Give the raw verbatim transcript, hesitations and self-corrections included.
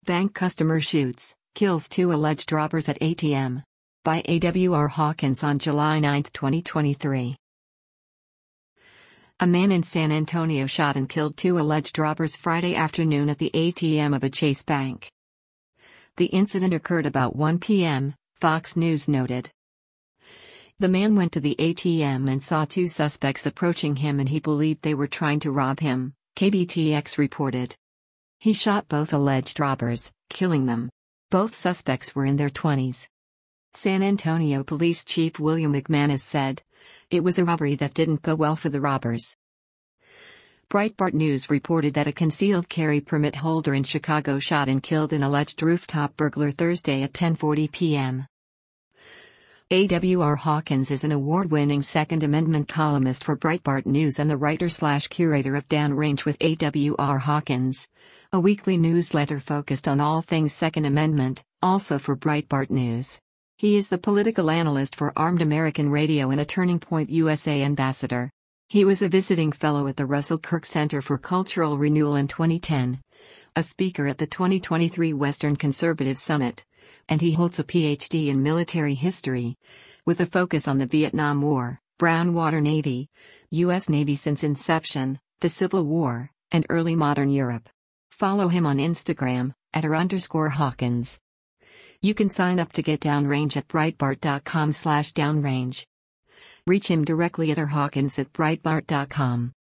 Bank customer shoots, kills two alleged robbers at A T M. By A W R Hawkins on July ninth, twenty twenty-three. A man in San Antonio shot and killed two alleged robbers Friday afternoon at the A T M of a Chase Bank. The incident occurred about one p m, Fox News noted. The man went to the A T M and saw two suspects approaching him and he believed they were trying to rob him, K B T X reported. He shot both alleged robbers, killing them. Both suspects were in their twenties. San Antonio Police Chief William McManus said, "It was a robbery that didn't go well for the robbers." Breitbart News reported that a concealed carry permit holder in Chicago shot and killed an alleged rooftop burglar Thursday at ten forty p m A W R Hawkins is an award-winning Second Amendment columnist for Breitbart News and the writer-slash-curator of Downrange with A W R Hawkins, a weekly newsletter focused on all things Second Amendment, also for Breitbart News. He is the political analyst for Armed American Radio and a Turning Point U S A ambassador. He was a visiting fellow at the Russell Kirk Center for Cultural Renewal in twenty ten, a speaker at the twenty twenty-three Western Conservative Summit, and he holds a P H D in military history, with a focus on the Vietnam War, Brown Water Navy, U S Navy since inception, the Civil War, and early modern Europe. Follow him on Instagram, at r underscore Hawkins. You can sign up to get Downrange at breitbart dot com slash downrange. Reach him directly at r hawkins at breitbart dot com.